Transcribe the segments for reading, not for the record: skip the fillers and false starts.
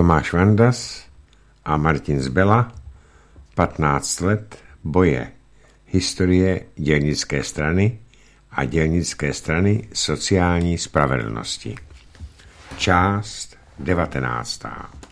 Tomáš Vandas a Martin Zbela, 15 let boje, historie dělnické strany a dělnické strany sociální spravedlnosti. Část 19.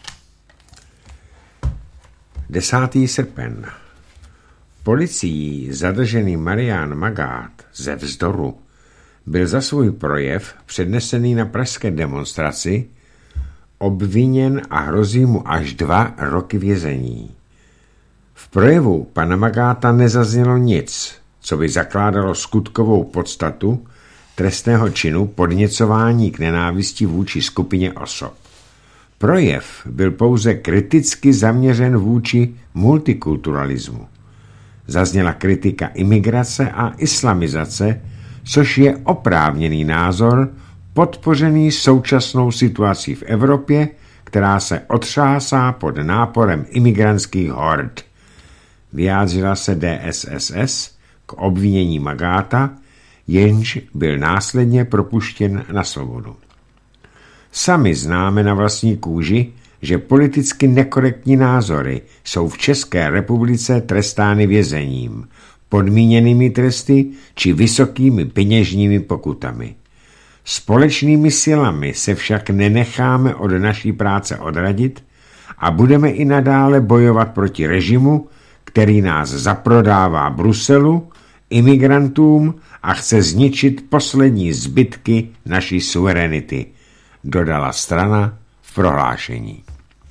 10. srpen. Policií zadržený Marián Magát ze Vzdoru byl za svůj projev přednesený na pražské demonstraci obviněn a hrozí mu až 2 roky vězení. V projevu pana Magáta nezaznělo nic, co by zakládalo skutkovou podstatu trestného činu podněcování k nenávisti vůči skupině osob. Projev byl pouze kriticky zaměřen vůči multikulturalismu. Zazněla kritika imigrace a islamizace, což je oprávněný názor, podpořený současnou situací v Evropě, která se otřásá pod náporem imigrantských hord. Vyjádřila se DSSS k obvinění Magáta, jenž byl následně propuštěn na svobodu. Sami známe na vlastní kůži, že politicky nekorektní názory jsou v České republice trestány vězením, podmíněnými tresty či vysokými peněžními pokutami. Společnými silami se však nenecháme od naší práce odradit a budeme i nadále bojovat proti režimu, který nás zaprodává Bruselu, imigrantům a chce zničit poslední zbytky naší suverenity, dodala strana v prohlášení.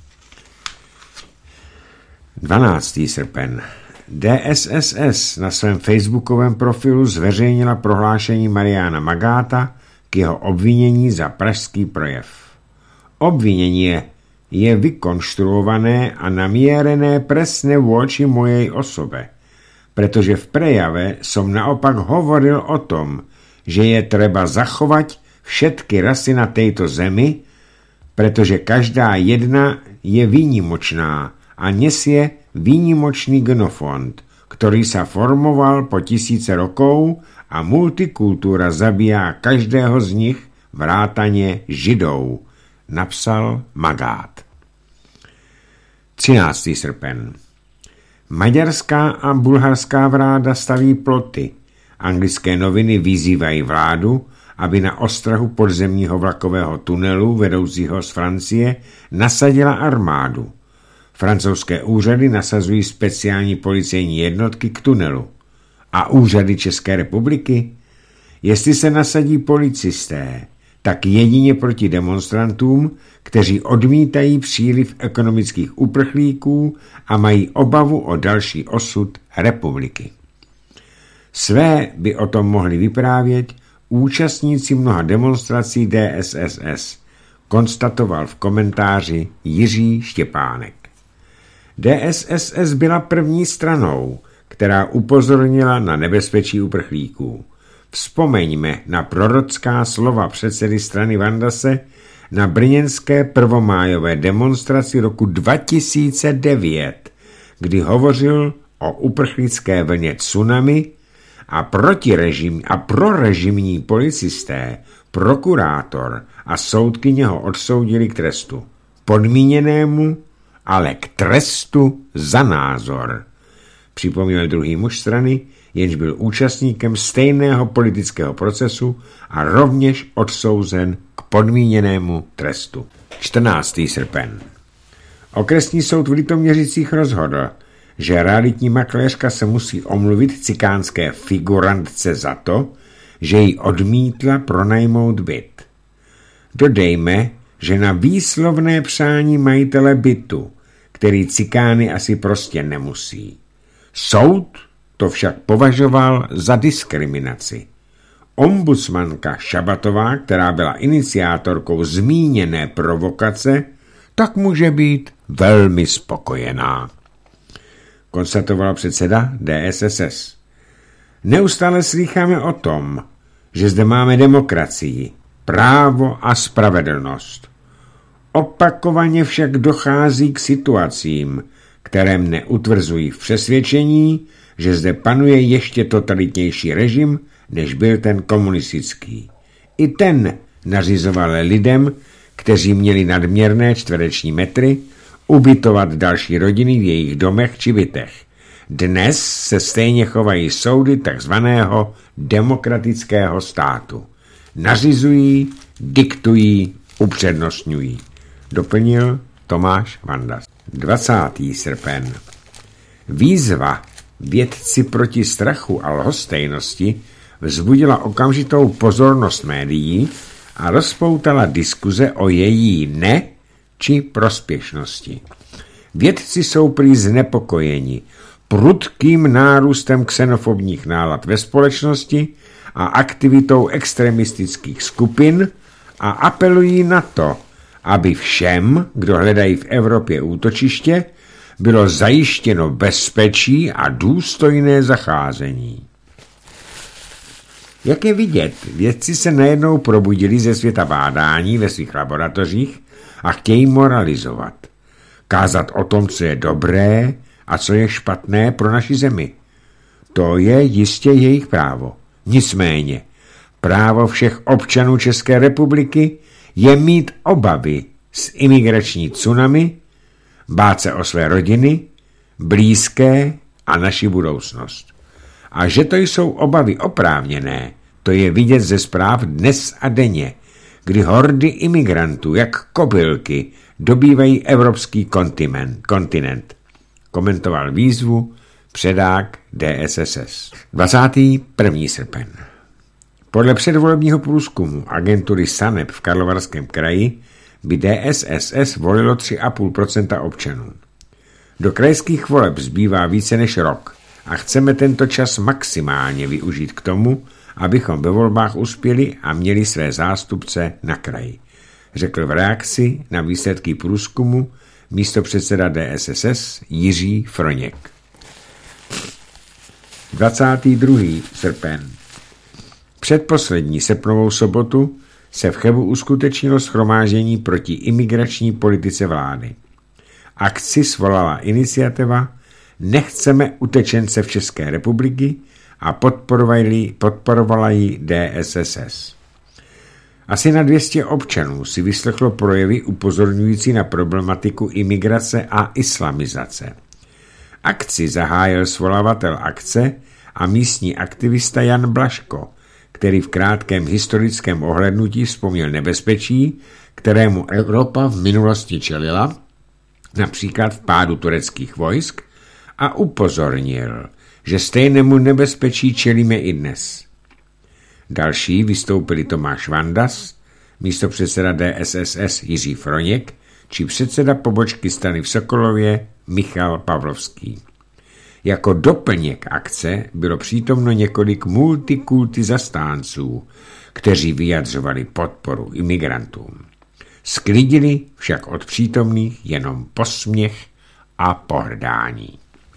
12. srpen. DSSS na svém facebookovém profilu zveřejnila prohlášení Mariána Magáta k jeho obvinění za pražský projev. Obvinění je vykonštruované a namierené presne voči mojej osobe, pretože v prejave som naopak hovoril o tom, že je treba zachovať všetky rasy na tejto zemi, pretože každá jedna je výnimočná a nesie výnimočný genofond, ktorý sa formoval po tisíce rokov a multikultúra zabíjá každého z nich vrátane Židov, napsal Magát. 13. srpen. Maďarská a bulharská vláda staví ploty. Anglické noviny vyzývají vládu, aby na ostrahu podzemního vlakového tunelu vedoucího z Francie nasadila armádu. Francouzské úřady nasazují speciální policejní jednotky k tunelu. A úřady České republiky? Jestli se nasadí policisté, tak jedině proti demonstrantům, kteří odmítají příliv ekonomických uprchlíků a mají obavu o další osud republiky. Své by o tom mohli vyprávět účastníci mnoha demonstrací DSSS, konstatoval v komentáři Jiří Štěpánek. DSSS byla první stranou, která upozornila na nebezpečí uprchlíků. Vzpomeňme na prorocká slova předsedy strany Vandase na brněnské prvomájové demonstraci roku 2009, kdy hovořil o uprchlické vlně tsunami a prorežimní policisté, prokurátor a soudkyně ho odsoudili k trestu podmíněnému, ale k trestu za názor. Připomněl druhý muž strany, jenž byl účastníkem stejného politického procesu a rovněž odsouzen k podmíněnému trestu. 14. srpen. Okresní soud v Litoměřicích rozhodl, že realitní makléřka se musí omluvit cikánské figurantce za to, že jí odmítla pronajmout byt. Dodejme, že na výslovné přání majitele bytu, který cikány asi prostě nemusí. Soud to však považoval za diskriminaci. Ombudsmanka Šabatová, která byla iniciátorkou zmíněné provokace, tak může být velmi spokojená, konstatoval předseda DSSS. Neustále slýcháme o tom, že zde máme demokracii, právo a spravedlnost. Opakovaně však dochází k situacím, které mne utvrzují v přesvědčení, že zde panuje ještě totalitnější režim, než byl ten komunistický. I ten nařizoval lidem, kteří měli nadměrné čtvereční metry, ubytovat další rodiny v jejich domech či bytech. Dnes se stejně chovají soudy takzvaného demokratického státu. Nařizují, diktují, upřednostňují. Doplnil Tomáš Vandas. 20. srpen. Výzva Vědci proti strachu a lhostejnosti vzbudila okamžitou pozornost médií a rozpoutala diskuze o její ne či prospěšnosti. Vědci jsou prý znepokojeni prudkým nárůstem xenofobních nálad ve společnosti a aktivitou extremistických skupin a apelují na to, aby všem, kdo hledají v Evropě útočiště, bylo zajištěno bezpečí a důstojné zacházení. Jak je vidět, vědci se najednou probudili ze světa bádání ve svých laboratořích a chtějí moralizovat. Kázat o tom, co je dobré a co je špatné pro naši zemi. To je jistě jejich právo. Nicméně, právo všech občanů České republiky je mít obavy z imigrační tsunami, bát se o své rodiny, blízké a naši budoucnost. A že to jsou obavy oprávněné, to je vidět ze zpráv dnes a denně, kdy hordy imigrantů, jak kobylky, dobývají evropský kontinent. Komentoval výzvu předák DSSS. 21. srpen. Podle předvolebního průzkumu agentury SANEP v Karlovarském kraji by DSSS volilo 3,5% občanů. Do krajských voleb zbývá více než rok a chceme tento čas maximálně využít k tomu, abychom ve volbách uspěli a měli své zástupce na kraji, řekl v reakci na výsledky průzkumu místopředseda DSSS Jiří Froněk. 22. srpen. Předposlední srpnovou sobotu se v Chebu uskutečnilo shromáždění proti imigrační politice vlády. Akci svolala iniciativa Nechceme utečence v České republiky a podporovala ji DSSS. Asi na 200 občanů si vyslechlo projevy upozorňující na problematiku imigrace a islamizace. Akci zahájil svolavatel akce a místní aktivista Jan Blaško, který v krátkém historickém ohlédnutí vzpomněl nebezpečí, kterému Evropa v minulosti čelila, například v pádu tureckých vojsk, a upozornil, že stejnému nebezpečí čelíme i dnes. Další vystoupili Tomáš Vandas, místopředseda DSSS Jiří Froněk či předseda pobočky strany v Sokolově Michal Pavlovský. Jako doplněk akce bylo přítomno několik multikulty zastánců, kteří vyjadřovali podporu imigrantům. Sklidili však od přítomných jenom posměch a pohrdání.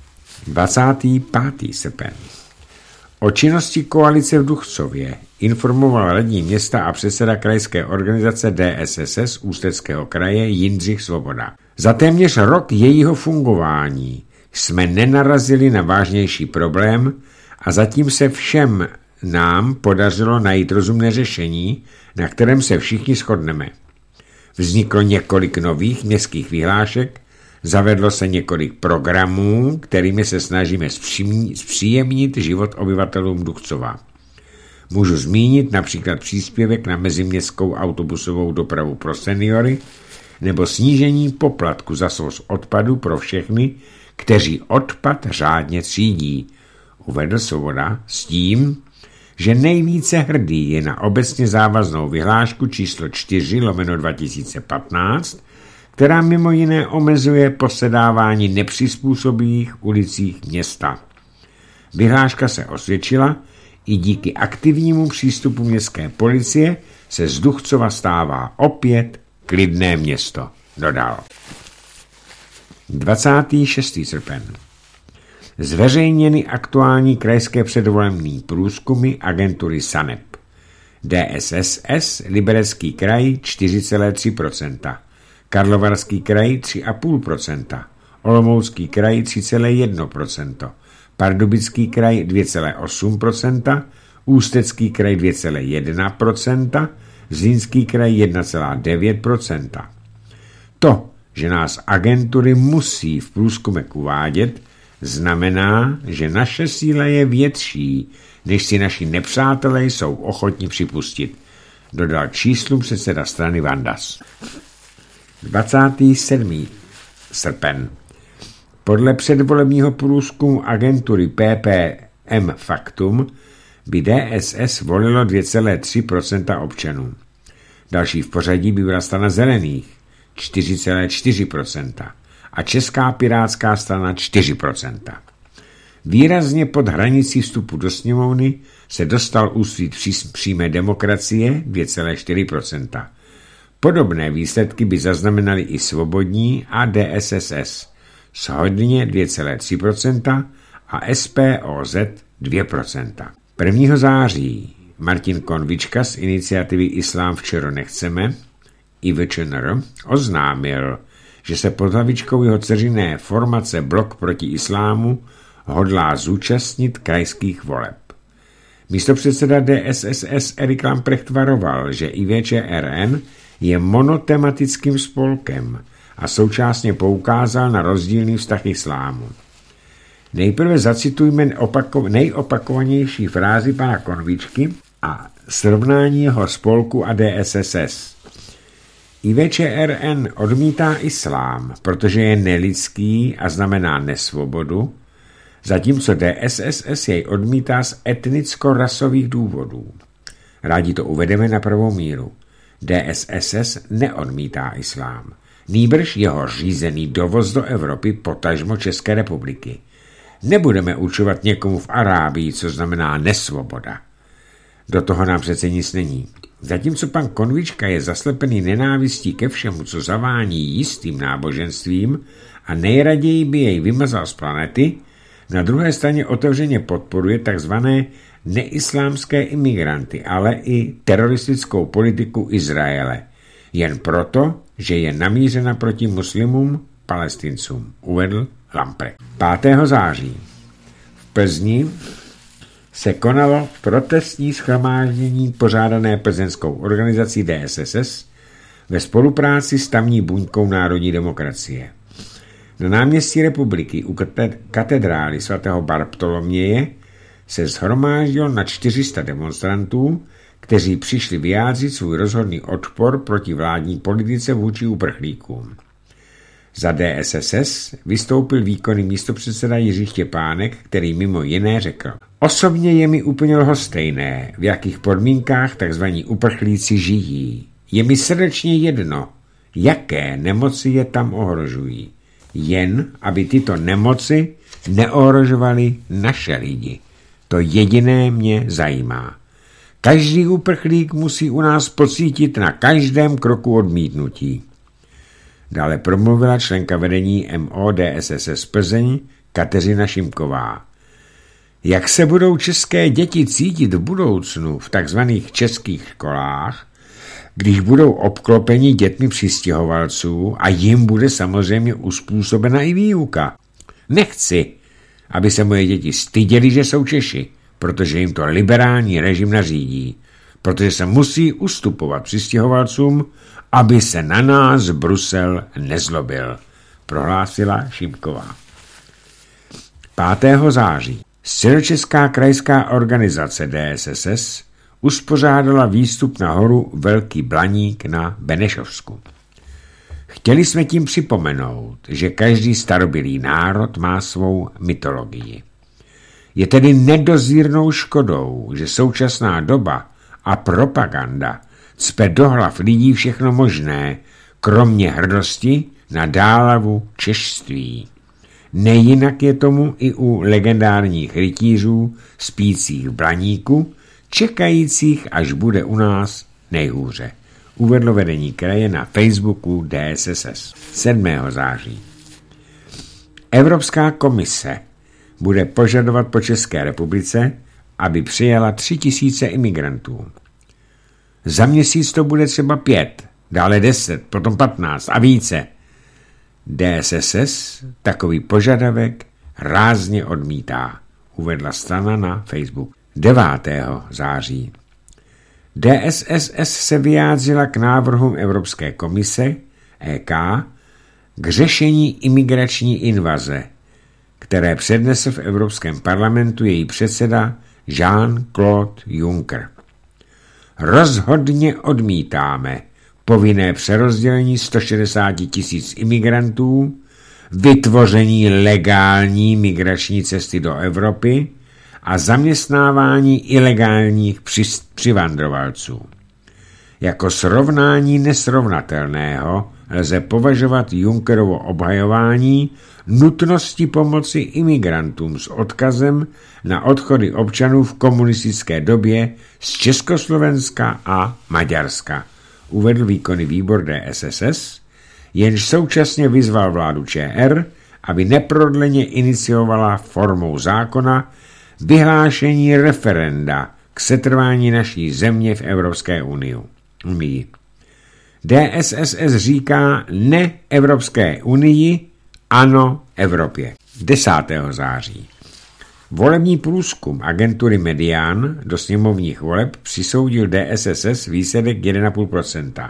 25. srpen. O činnosti koalice v Duchcově informoval radní města a předseda krajské organizace DSSS Ústeckého kraje Jindřich Svoboda. Za téměř rok jejího fungování jsme nenarazili na vážnější problém a zatím se všem nám podařilo najít rozumné řešení, na kterém se všichni shodneme. Vzniklo několik nových městských vyhlášek, zavedlo se několik programů, kterými se snažíme zpříjemnit život obyvatelům Duchcova. Můžu zmínit například příspěvek na meziměstskou autobusovou dopravu pro seniory nebo snížení poplatku za svoz odpadu pro všechny, kteří odpad řádně třídí, uvedl Svoboda s tím, že nejvíce hrdý je na obecně závaznou vyhlášku číslo 4/2015, která mimo jiné omezuje posedávání nepřizpůsobivých ulicích města. Vyhláška se osvědčila i díky aktivnímu přístupu městské policie se z Duchcova stává opět klidné město, dodal. 26. srpen. Zveřejněny aktuální krajské předvolební průzkumy agentury SANEP. DSSS Liberecký kraj 4,3%, Karlovarský kraj 3,5%, Olomoucký kraj 3,1%, Pardubický kraj 2,8%, Ústecký kraj 2,1%, Zlínský kraj 1,9%. To, že nás agentury musí v průzkumech uvádět, znamená, že naše síla je větší, než si naši nepřátelé jsou ochotni připustit, dodal číslům předseda strany Vandas. 27. srpen. Podle předvolebního průzkumu agentury PPM Faktum by DSS volilo 2,3% občanů. Další v pořadí by byla strana Zelených 4,4% a Česká pirátská strana 4%. Výrazně pod hranicí vstupu do sněmovny se dostal Úsvit přímé demokracie 2,4%. Podobné výsledky by zaznamenali i Svobodní a DSSS shodně 2,3% a SPOZ 2%. 1. září Martin Konvička z iniciativy Islám včera nechceme IVČNR oznámil, že se pod hlavičkou jeho dceřiné formace Blok proti islámu hodlá zúčastnit krajských voleb. Místopředseda DSSS Erik Lamprecht varoval, že IVČRN je monotematickým spolkem a současně poukázal na rozdílný vztah islámu. Nejprve zacitujme nejopakovanější frázi pana Konvičky a srovnání jeho spolku a DSSS. IVČRN odmítá islám, protože je nelidský a znamená nesvobodu, zatímco DSSS jej odmítá z etnicko-rasových důvodů. Rádi to uvedeme na pravou míru. DSSS neodmítá islám, nýbrž jeho řízený dovoz do Evropy, potažmo České republiky. Nebudeme určovat někomu v Arábii, co znamená nesvoboda. Do toho nám přece nic není. Zatímco pan Konvička je zaslepený nenávistí ke všemu, co zavání jistým náboženstvím a nejraději by jej vymazal z planety, na druhé straně otevřeně podporuje takzvané neislámské imigranty, ale i teroristickou politiku Izraele. Jen proto, že je namířena proti muslimům, Palestincům, uvedl Lamprecht. 5. září v Plzni se konalo protestní shromáždění pořádané plzeňskou organizací DSSS ve spolupráci s tamní buňkou národní demokracie. Na náměstí Republiky u katedrály svatého Bartoloměje se shromáždilo na 400 demonstrantů, kteří přišli vyjádřit svůj rozhodný odpor proti vládní politice vůči uprchlíkům. Za DSSS vystoupil výkonný místopředseda Jiří Štěpánek, který mimo jiné řekl: Osobně je mi úplně lhostejné, v jakých podmínkách tzv. Uprchlíci žijí. Je mi srdečně jedno, jaké nemoci je tam ohrožují. Jen, aby tyto nemoci neohrožovaly naše lidi. To jediné mě zajímá. Každý uprchlík musí u nás pocítit na každém kroku odmítnutí. Dále promluvila členka vedení MO DSSS Plzeň Kateřina Šimková. Jak se budou české děti cítit v budoucnu v takzvaných českých školách, když budou obklopeni dětmi přistěhovalců a jim bude samozřejmě uspůsobena i výuka? Nechci, aby se moje děti styděly, že jsou Češi, protože jim to liberální režim nařídí, protože se musí ustupovat přistěhovalcům, aby se na nás Brusel nezlobil, prohlásila Šimková. 5. září Středočeská krajská organizace DSSS uspořádala výstup na horu Velký Blaník na Benešovsku. Chtěli jsme tím připomenout, že každý starobylý národ má svou mytologii. Je tedy nedozírnou škodou, že současná doba a propaganda cpe do hlav lidí všechno možné, kromě hrdosti na dálavu češství. Nejinak je tomu i u legendárních rytířů spících v Blaníku, čekajících, až bude u nás nejhůře. Uvedlo vedení kraje na Facebooku DSSS. 7. září. Evropská komise bude požadovat po České republice, aby přijala 3000 imigrantů. Za měsíc to bude třeba 5, dále 10, potom 15 a více. DSSS takový požadavek rázně odmítá, uvedla strana na Facebook. 9. září. DSSS se vyjádřila k návrhům Evropské komise EK k řešení imigrační invaze, které přednesl v Evropském parlamentu její předseda Jean-Claude Juncker. Rozhodně odmítáme povinné přerozdělení 160 000 imigrantů, vytvoření legální migrační cesty do Evropy a zaměstnávání ilegálních přivandrovalců. Jako srovnání nesrovnatelného lze považovat Junckerovo obhajování nutnosti pomoci imigrantům s odkazem na odchody občanů v komunistické době z Československa a Maďarska, uvedl výkonný výbor DSSS, jenž současně vyzval vládu ČR, aby neprodleně iniciovala formou zákona vyhlášení referenda k setrvání naší země v Evropské unii. DSSS říká ne Evropské unii, ano Evropě. 10. září. Volební průzkum agentury Median do sněmovních voleb přisoudil DSSS výsledek 1,5%.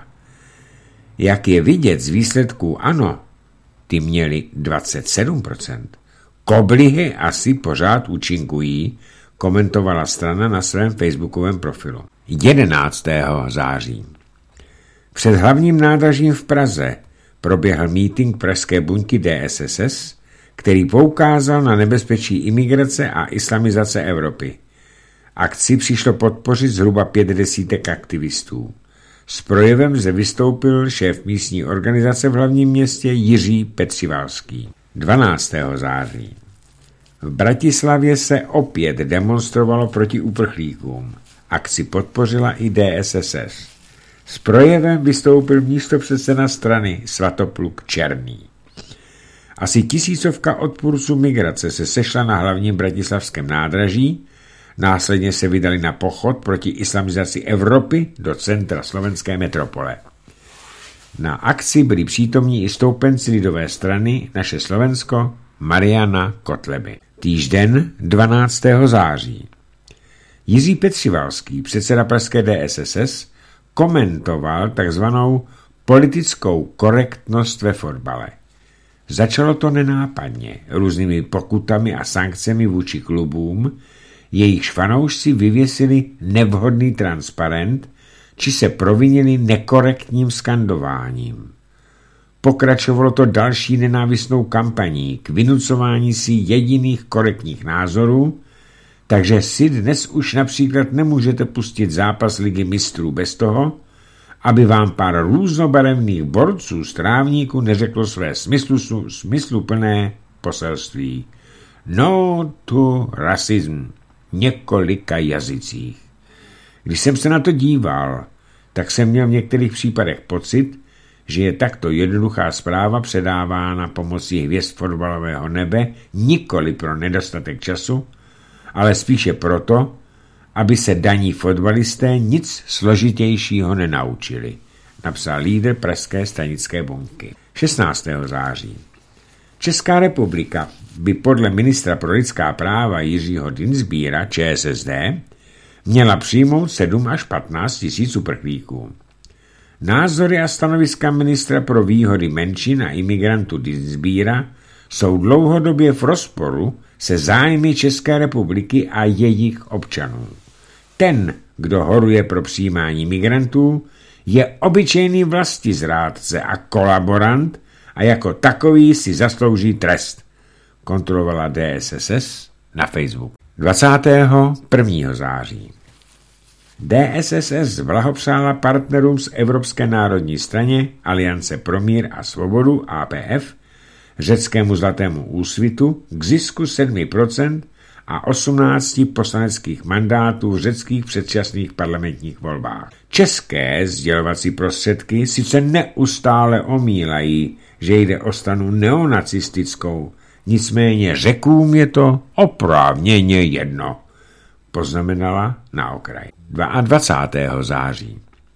Jak je vidět z výsledků ANO, ty měli 27%. Koblihy asi pořád účinkují, komentovala strana na svém facebookovém profilu. 11. září. Před hlavním nádražím v Praze proběhl mítink pražské buňky DSSS, který poukázal na nebezpečí imigrace a islamizace Evropy. Akci přišlo podpořit zhruba 50 aktivistů. S projevem zde vystoupil šéf místní organizace v hlavním městě Jiří Petřivalský. 12. září. V Bratislavě se opět demonstrovalo proti uprchlíkům. Akci podpořila i DSSS. S projevem vystoupil místopředseda strany Svatopluk Černý. Asi 1000 odpůrců migrace se sešla na hlavním bratislavském nádraží, následně se vydali na pochod proti islamizaci Evropy do centra slovenské metropole. Na akci byli přítomní i stoupenci lidové strany Naše Slovensko Mariana Kotleby. Týžden 12. září. Jiří Petřivalský, předseda pražské DSSS, komentoval takzvanou politickou korektnost ve fotbale. Začalo to nenápadně, různými pokutami a sankcemi vůči klubům, jejichž fanoušci vyvěsili nevhodný transparent, či se provinili nekorektním skandováním. Pokračovalo to další nenávistnou kampaní k vynucování si jediných korektních názorů, takže si dnes už například nemůžete pustit zápas Ligy mistrů bez toho, aby vám pár různobarevných borců z trávníku neřeklo své smysluplné poselství. No to rasism několika jazycích. Když jsem se na to díval, tak jsem měl v některých případech pocit, že je takto jednoduchá zpráva předávána pomocí hvězd fotbalového nebe nikoli pro nedostatek času, ale spíše proto, aby se daní fotbalisté nic složitějšího nenaučili, napsal lídr pražské stranické buňky. 16. září. Česká republika by podle ministra pro lidská práva Jiřího Dienstbiera ČSSD měla přijmout 7 až 15 tisíc uprchlíků. Názory a stanoviska ministra pro výhody menšin a imigrantů Dienstbiera jsou dlouhodobě v rozporu se zájmy České republiky a jejich občanů. Ten, kdo horuje pro přijímání migrantů, je obyčejný vlastizrádce a kolaborant a jako takový si zaslouží trest, kontrolovala DSSS na Facebook. 21. září. DSSS blahopřála partnerům z Evropské národní straně Aliance pro mír a svobodu APF, řeckému Zlatému úsvitu k zisku 7% a 18 poslaneckých mandátů v řeckých předčasných parlamentních volbách. České sdělovací prostředky sice neustále omílají, že jde o stranu neonacistickou, nicméně Řekům je to oprávněně jedno, poznamenala na okraj. 22. září.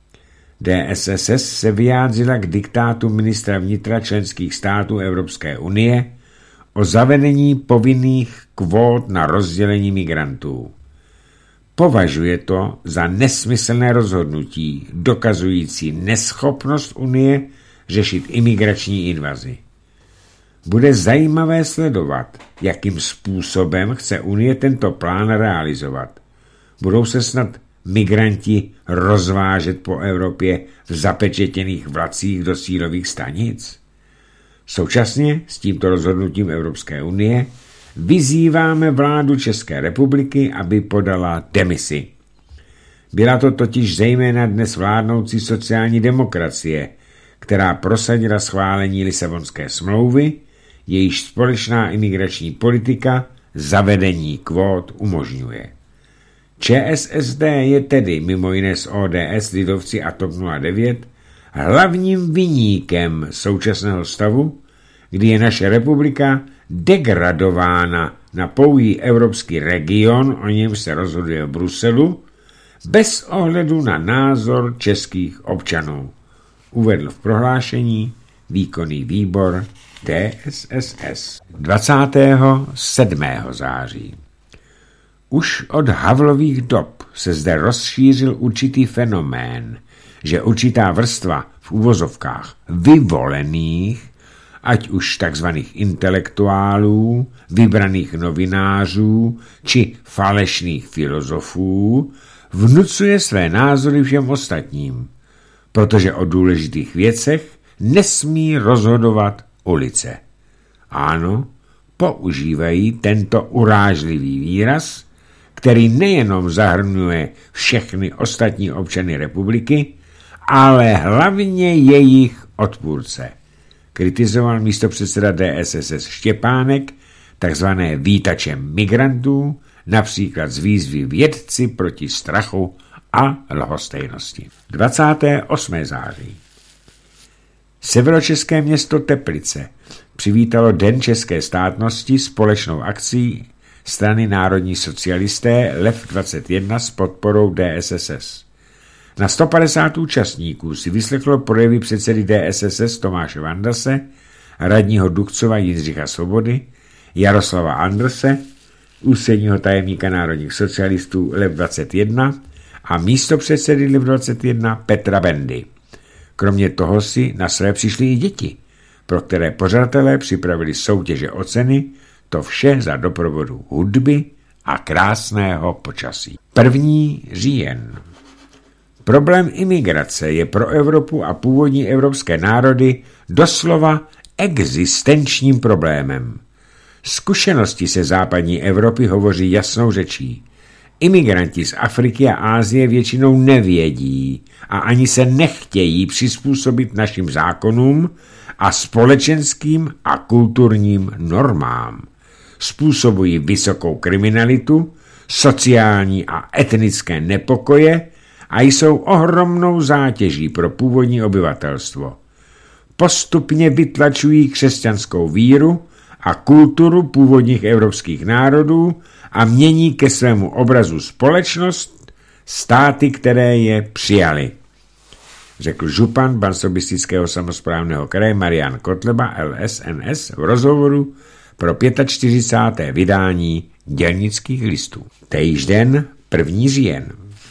DSSS se vyjádřila k diktátu ministra vnitra členských států Evropské unie o zavedení povinných kvót na rozdělení migrantů. Považuje to za nesmyslné rozhodnutí, dokazující neschopnost Unie řešit imigrační invazi. Bude zajímavé sledovat, jakým způsobem chce Unie tento plán realizovat. Budou se snad migranti rozvážet po Evropě v zapečetěných vlacích do cílových stanic? Současně s tímto rozhodnutím Evropské unie vyzýváme vládu České republiky, aby podala demisi. Byla to totiž zejména dnes vládnoucí sociální demokracie, která prosadila schválení Lisabonské smlouvy, jejíž společná imigrační politika zavedení kvót umožňuje. ČSSD je tedy mimo jiné s ODS, lidovci a TOP 09 hlavním viníkem současného stavu, kdy je naše republika degradována na pouhý evropský region, o něm se rozhoduje v Bruselu, bez ohledu na názor českých občanů, uvedl v prohlášení výkonný výbor TSSS 27. září. Už od Havlových dob se zde rozšířil určitý fenomén, že určitá vrstva v uvozovkách vyvolených, ať už takzvaných intelektuálů, vybraných novinářů či falešných filozofů, vnucuje své názory všem ostatním, protože o důležitých věcech nesmí rozhodovat ulice. Ano, používají tento urážlivý výraz, který nejenom zahrnuje všechny ostatní občany republiky, ale hlavně jejich odpůrce. Kritizoval místopředseda DSSS Štěpánek takzvané vítače migrantů, například z výzvy vědci proti strachu a lhostejnosti. 28. září. Severočeské město Teplice přivítalo Den české státnosti společnou akcí strany Národní socialisté LEV 21 s podporou DSSS. Na 150 účastníků si vyslechlo projevy předsedy DSSS Tomáše Vandase, radního Dukcova Jindřicha Svobody, Jaroslava Andrse, ústředního tajemníka národních socialistů LEV 21 a místopředsedy LEV 21 Petra Bendy. Kromě toho si na své přišli i děti, pro které pořadatelé připravili soutěže o ceny, to vše za doprovodu hudby a krásného počasí. 1. říjen. Problém imigrace je pro Evropu a původní evropské národy doslova existenčním problémem. Zkušenosti se západní Evropy hovoří jasnou řečí. Imigranti z Afriky a Asie většinou nevědí a ani se nechtějí přizpůsobit našim zákonům a společenským a kulturním normám. Způsobují vysokou kriminalitu, sociální a etnické nepokoje a jsou ohromnou zátěží pro původní obyvatelstvo. Postupně vytlačují křesťanskou víru a kulturu původních evropských národů a mění ke svému obrazu společnost, státy, které je přijali, řekl župan Banskobystrického samosprávného kraje Marian Kotleba LSNS v rozhovoru pro 45. vydání Dělnických listů. Též den 1. říjen.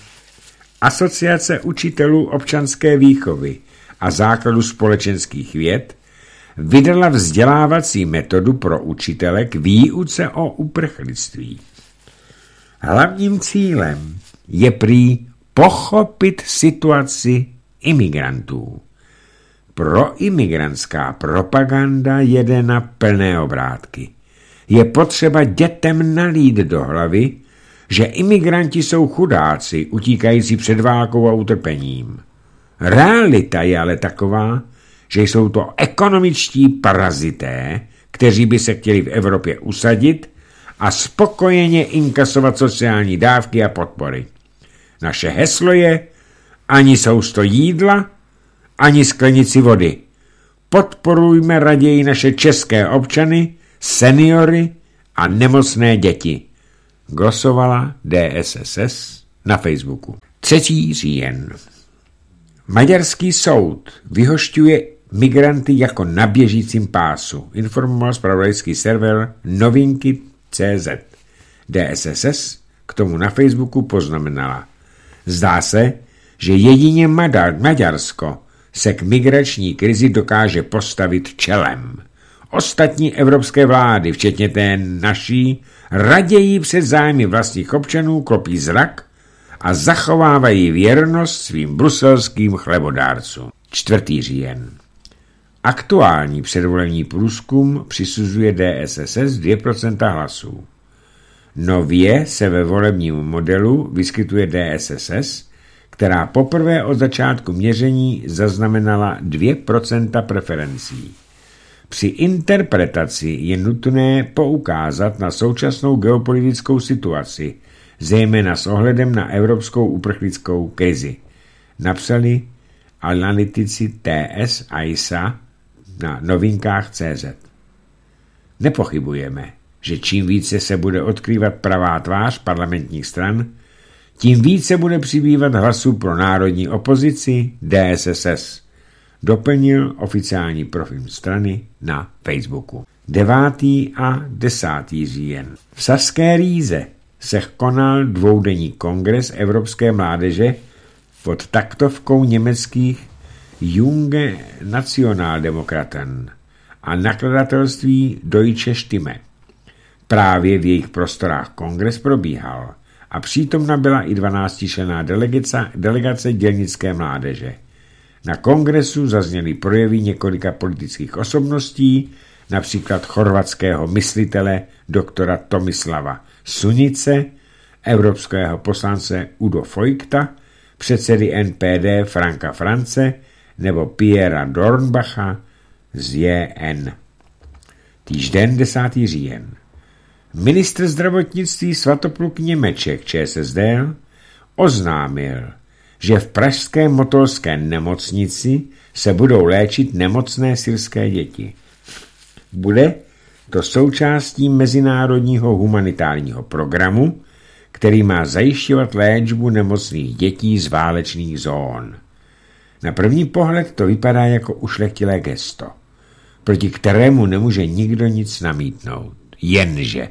Asociace učitelů občanské výchovy a základu společenských věd vydala vzdělávací metodu pro učitele k výuce o uprchlictví. Hlavním cílem je prý pochopit situaci imigrantů. Proimigrantská propaganda jede na plné obrátky. Je potřeba dětem nalít do hlavy, že imigranti jsou chudáci, utíkající před válkou a utrpením. Realita je ale taková, že jsou to ekonomičtí parazité, kteří by se chtěli v Evropě usadit a spokojeně inkasovat sociální dávky a podpory. Naše heslo je ani sousto jídla, ani sklenici vody. Podporujme raději naše české občany, seniory a nemocné děti. Glosovala DSSS na Facebooku. 3. říjen. Maďarský soud vyhošťuje migranty jako na běžícím pásu, informoval zpravodajský server Novinky.cz. DSSS k tomu na Facebooku poznamenala: zdá se, že jedině Maďarsko se k migrační krizi dokáže postavit čelem. Ostatní evropské vlády, včetně té naší, raději před zájmy vlastních občanů klopí zrak a zachovávají věrnost svým bruselským chlebodárcům. 4. říjen. Aktuální předvolební průzkum přisuzuje DSSS 2% hlasů. Nově se ve volebním modelu vyskytuje DSSS, která poprvé od začátku měření zaznamenala 2% preferencí. Při interpretaci je nutné poukázat na současnou geopolitickou situaci, zejména s ohledem na evropskou uprchlickou krizi, napsali analytici TS a ISA na novinkách.cz. Nepochybujeme, že čím více se bude odkrývat pravá tvář parlamentních stran, tím více bude přibývat hlasů pro národní opozici DSSS, doplnil oficiální profil strany na Facebooku. 9. a 10. říjen. V Saské Ríze se konal dvoudenní kongres Evropské mládeže pod taktovkou německých Junge Nationaldemokraten a nakladatelství Deutsche Stimme. Právě v jejich prostorách kongres probíhal a přítomna byla i 12členná delegace dělnické mládeže. Na kongresu zazněly projevy několika politických osobností, například chorvatského myslitele doktora Tomislava Sunice, evropského poslance Udo Vojta, předsedy NPD Franka France nebo Piera Dornbacha z JN. Týžden 10. říjen. Ministr zdravotnictví Svatopluk Němeček ČSSD oznámil, že v pražské Motolské nemocnici se budou léčit nemocné syrské děti. Bude to součástí mezinárodního humanitárního programu, který má zajišťovat léčbu nemocných dětí z válečných zón. Na první pohled to vypadá jako ušlechtilé gesto, proti kterému nemůže nikdo nic namítnout. Jenže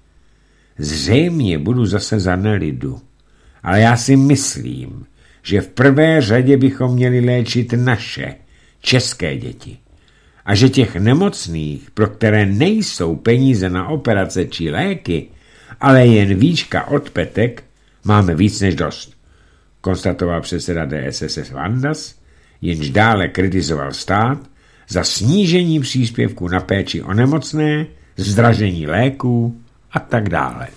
zřejmě budu zase za nelidu, ale já si myslím, že v prvé řadě bychom měli léčit naše, české děti. A že těch nemocných, pro které nejsou peníze na operace či léky, ale jen víčka od petek, máme víc než dost, konstatoval předseda DSSS Vandas, jenž dále kritizoval stát za snížení příspěvku na péči o nemocné, zdražení léků a tak dále.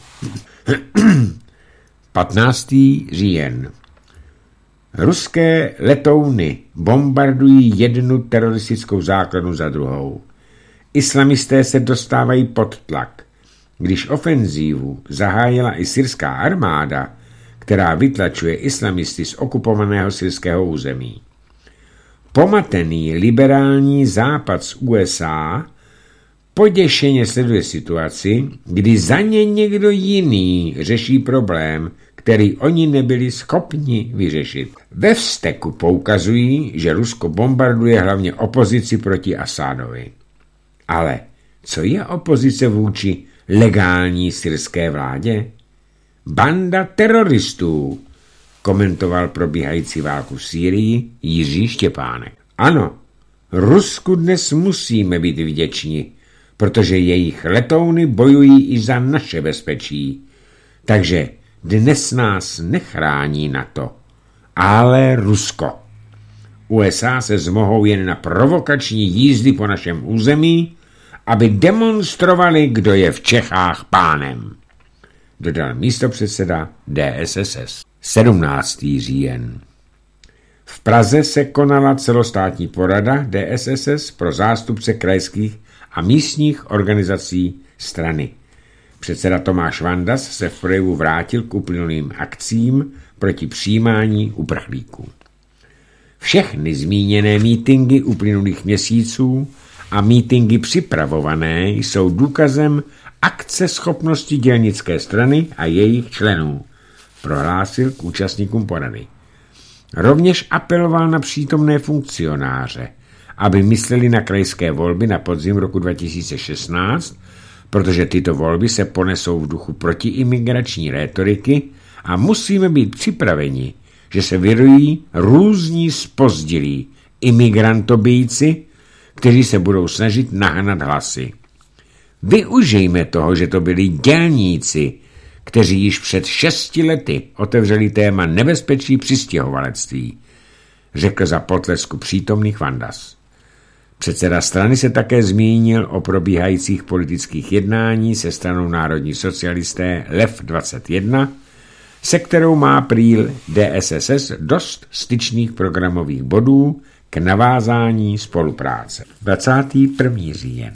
15. říjen. Ruské letouny bombardují jednu teroristickou základnu za druhou. Islamisté se dostávají pod tlak. Když ofenzívu zahájila i syrská armáda, která vytlačuje islamisty z okupovaného syrského území. Pomatený liberální západ z USA poděšeně sleduje situaci, kdy za ně někdo jiný řeší problém, který oni nebyli schopni vyřešit. Ve vzteku poukazují, že Rusko bombarduje hlavně opozici proti Asádovi. Ale co je opozice vůči legální syrské vládě? Banda teroristů, komentoval probíhající válku v Sýrii Jiří Štěpánek. Ano, Rusku dnes musíme být vděční, protože jejich letouny bojují i za naše bezpečí. Takže dnes nás nechrání NATO, ale Rusko. USA se zmohou jen na provokační jízdy po našem území, aby demonstrovali, kdo je v Čechách pánem, dodal místopředseda DSSS. 17. říjen. V Praze se konala celostátní porada DSSS pro zástupce krajských a místních organizací strany. Předseda Tomáš Vandas se v projevu vrátil k uplynulým akcím proti přijímání uprchlíků. Všechny zmíněné mítingy uplynulých měsíců a mítingy připravované jsou důkazem akceschopnosti dělnické strany a jejich členů, prohlásil k účastníkům porady. Rovněž apeloval na přítomné funkcionáře, aby mysleli na krajské volby na podzim roku 2016, protože tyto volby se ponesou v duchu protiimigrační rétoriky a musíme být připraveni, že se vyrojí různí zpozdilí imigrantobijci, kteří se budou snažit nahnat hlasy. Využijme toho, že to byli dělníci, kteří již před 6 lety otevřeli téma nebezpečí přistěhovalectví, řekl za potlesku přítomných Vandas. Předseda strany se také zmínil o probíhajících politických jednání se stranou národní socialisté LEV 21, se kterou má prý DSSS dost styčných programových bodů k navázání spolupráce. 21. říjen.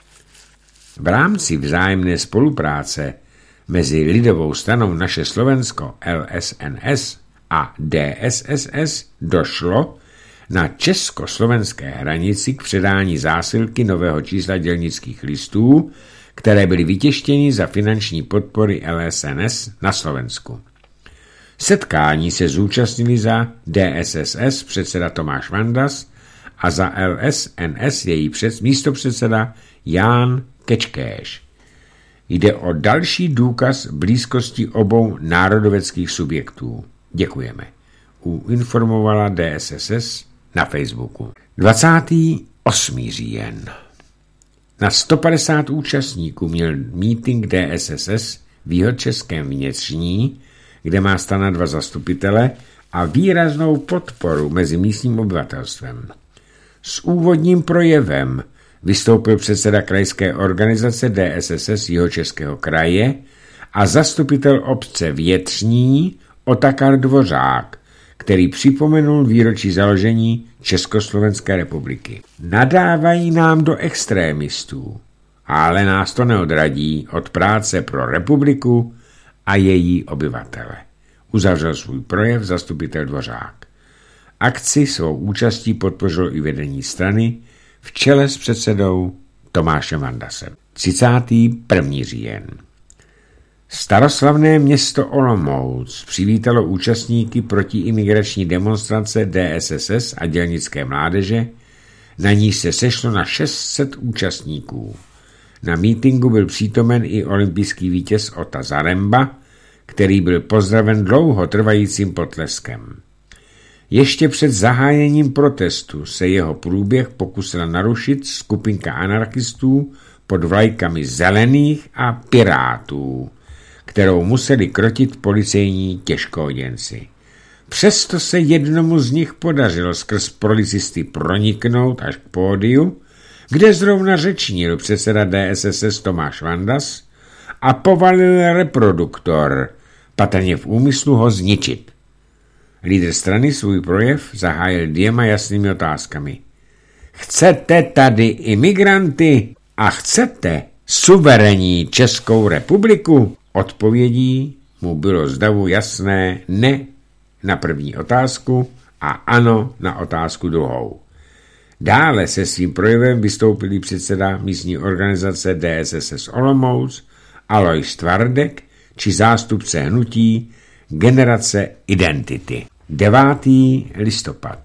V rámci vzájemné spolupráce mezi Lidovou stranou Naše Slovensko LSNS a DSSS došlo na československé hranici k předání zásilky nového čísla dělnických listů, které byly vytěštěny za finanční podpory LSNS na Slovensku. Setkání se zúčastnili za DSSS předseda Tomáš Vandas a za LSNS její místopředseda Ján Kečkéš. Jde o další důkaz blízkosti obou národoveckých subjektů. Děkujeme. Informovala DSSS na Facebooku. 28. říjen. Na 150 účastníků měl meeting DSSS v Jihočeském Vnitřní, kde má strana 2 zastupitele a výraznou podporu mezi místním obyvatelstvem. S úvodním projevem vystoupil předseda krajské organizace DSSS Jihočeského kraje a zastupitel obce Větřní Otakar Dvořák, který připomenul výročí založení Československé republiky. Nadávají nám do extrémistů, ale nás to neodradí od práce pro republiku a její obyvatele. Uzavřel svůj projev zastupitel Dvořák. Akci svou účastí podpořilo i vedení strany v čele s předsedou Tomášem Vandasem. 31. říjen. Staroslavné město Olomouc přivítalo účastníky protiimigrační demonstrace DSSS a dělnické mládeže, na níž se sešlo na 600 účastníků. Na mítinku byl přítomen i olympijský vítěz Ota Zaremba, který byl pozdraven dlouhotrvajícím potleskem. Ještě před zahájením protestu se jeho průběh pokusila narušit skupinka anarchistů pod vlajkami zelených a pirátů, kterou museli krotit policejní těžkooděnci. Přesto se jednomu z nich podařilo skrz policisty proniknout až k pódiu, kde zrovna řečnil předseda DSSS Tomáš Vandas a povalil reproduktor, patrně v úmyslu ho zničit. Lídr strany svůj projev zahájil 2 jasnými otázkami. Chcete tady imigranty a chcete suverénní Českou republiku? Odpovědí mu bylo zdavu jasné ne na první otázku a ano na otázku druhou. Dále se svým projevem vystoupili předseda místní organizace DSSS Olomouc Alojz Tvardek či zástupce hnutí Generace identity. 9. listopad.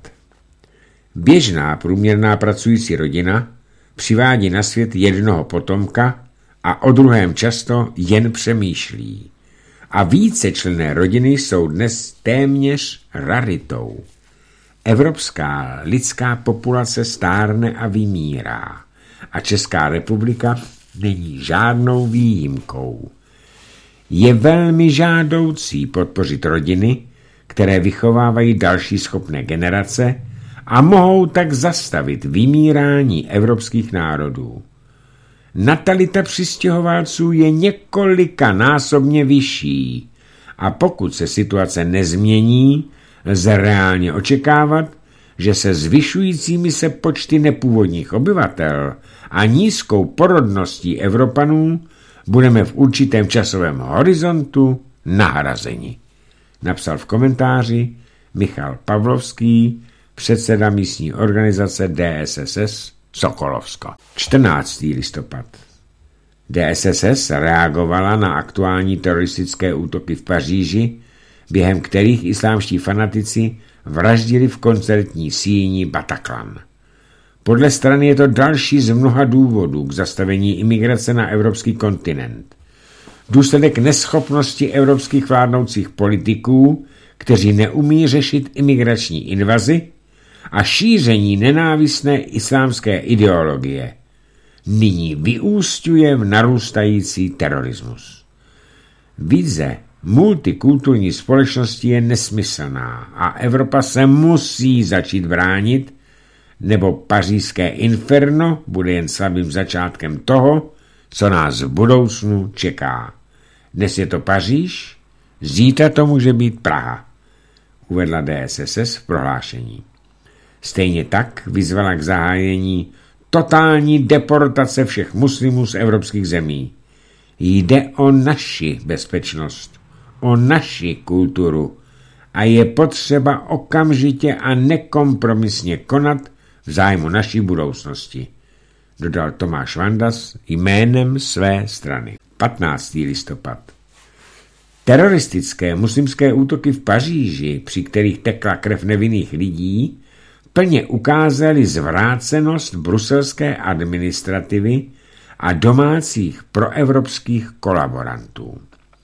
Běžná průměrná pracující rodina přivádí na svět jednoho potomka a o druhém často jen přemýšlí. A vícečlenné rodiny jsou dnes téměř raritou. Evropská lidská populace stárne a vymírá a Česká republika není žádnou výjimkou. Je velmi žádoucí podpořit rodiny, které vychovávají další schopné generace a mohou tak zastavit vymírání evropských národů. Natalita přistěhovalců je několikanásobně vyšší a pokud se situace nezmění, lze reálně očekávat, že se zvyšujícími se počty nepůvodních obyvatel a nízkou porodností Evropanů budeme v určitém časovém horizontu nahrazeni. Napsal v komentáři Michal Pavlovský, předseda místní organizace DSSS Sokolovsko. 14. listopad. DSSS reagovala na aktuální teroristické útoky v Paříži, během kterých islámští fanatici vraždili v koncertní síni Bataclan. Podle strany je to další z mnoha důvodů k zastavení imigrace na evropský kontinent. Důsledek neschopnosti evropských vládnoucích politiků, kteří neumí řešit imigrační invazi a šíření nenávistné islámské ideologie, nyní vyúsťuje v narůstající terorismus. Vize multikulturní společnosti je nesmyslná a Evropa se musí začít bránit, nebo pařížské inferno bude jen slabým začátkem toho, co nás v budoucnu čeká. Dnes je to Paříž, zítra to může být Praha, uvedla DSSS v prohlášení. Stejně tak vyzvala k zahájení totální deportace všech muslimů z evropských zemí. Jde o naši bezpečnost, o naši kulturu a je potřeba okamžitě a nekompromisně konat v zájmu naší budoucnosti, dodal Tomáš Vandas jménem své strany. 15. listopad. Teroristické muslimské útoky v Paříži, při kterých tekla krev nevinných lidí, plně ukázaly zvrácenost bruselské administrativy a domácích proevropských kolaborantů.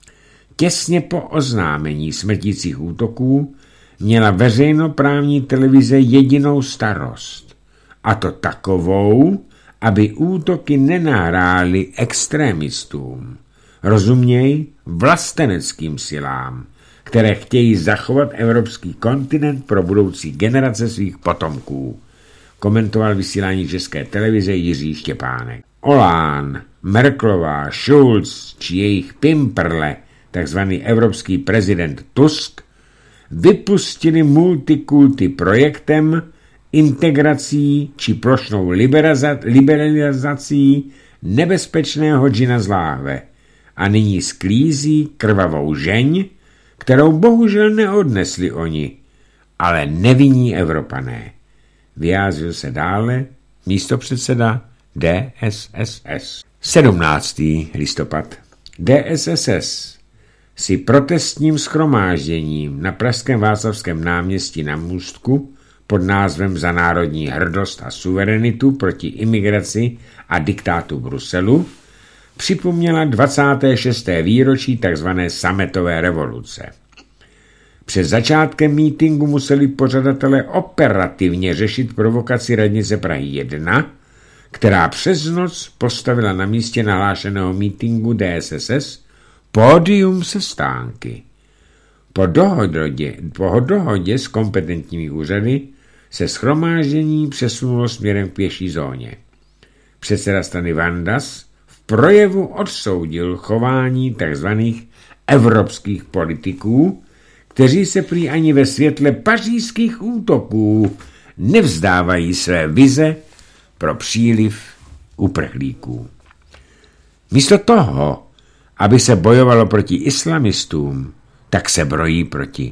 Těsně po oznámení smrtících útoků měla veřejnoprávní televize jedinou starost, a to takovou, aby útoky nenahrály extremistům, rozuměj vlasteneckým silám, které chtějí zachovat evropský kontinent pro budoucí generace svých potomků, komentoval vysílání České televize Jiří Štěpánek. Hollande, Merkelová, Schulz či jejich pimprle, takzvaný evropský prezident Tusk, vypustili multikulty projektem, integrací či plošnou liberalizací nebezpečného džina z láhve a nyní sklízí krvavou žeň, kterou bohužel neodnesli oni, ale nevinní Evropané. Vyjádřil se dále místopředseda DSSS. 17. listopad. DSSS si protestním shromážděním na pražském Václavském náměstí na Můstku pod názvem Za národní hrdost a suverenitu proti imigraci a diktátu Bruselu připomněla 26. výročí tzv. Sametové revoluce. Před začátkem mítinku museli pořadatelé operativně řešit provokaci radnice Prahy 1, která přes noc postavila na místě nahlášeného mítinku DSSS pódium se stánky. Po dohodě s kompetentními úřady se shromáždění přesunulo směrem k pěší zóně. Předseda strany Vandas v projevu odsoudil chování tzv. Evropských politiků, kteří se prý ani ve světle pařížských útoků nevzdávají své vize pro příliv uprchlíků. Místo toho, aby se bojovalo proti islamistům, tak se brojí proti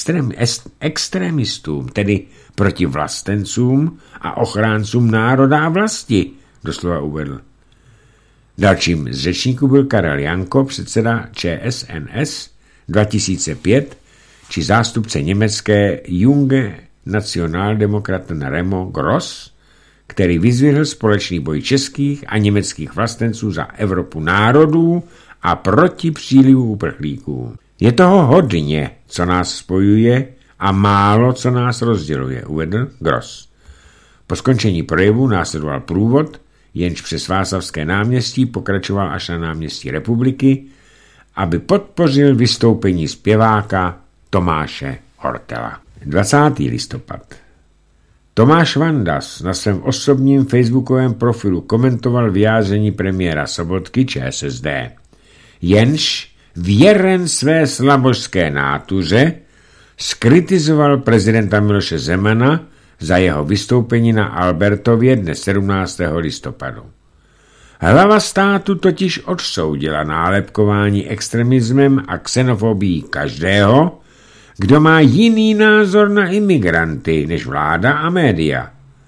extremistům, tedy proti vlastencům a ochráncům národa a vlasti, doslova uvedl. Dalším z řečníků byl Karel Janko, předseda ČSNS 2005, či zástupce německé Junge Nationaldemokraten Remo Gross, který vyzvihl společný boj českých a německých vlastenců za Evropu národů a proti přílivu uprchlíků. Je toho hodně, co nás spojuje, a málo, co nás rozděluje, uvedl Gross. Po skončení projevu následoval průvod, jenž přes Václavské náměstí pokračoval až na náměstí Republiky, aby podpořil vystoupení zpěváka Tomáše Hortela. 20. listopad. Tomáš Vandas na svém osobním facebookovém profilu komentoval vyjádření premiéra Sobotky ČSSD, jenž věren své slabožské nátuře skritizoval prezidenta Miloše Zemana za jeho vystoupení na Albertově dne 17. listopadu. Hlava státu totiž odsoudila nálepkování extremismem a xenofobií každého, kdo má jiný názor na imigranty než vláda a média.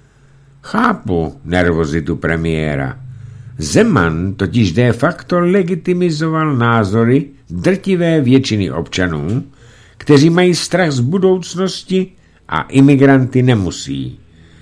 Chápu nervozitu premiéra. Zeman totiž de facto legitimizoval názory drtivé většiny občanů, kteří mají strach z budoucnosti a imigranty nemusí.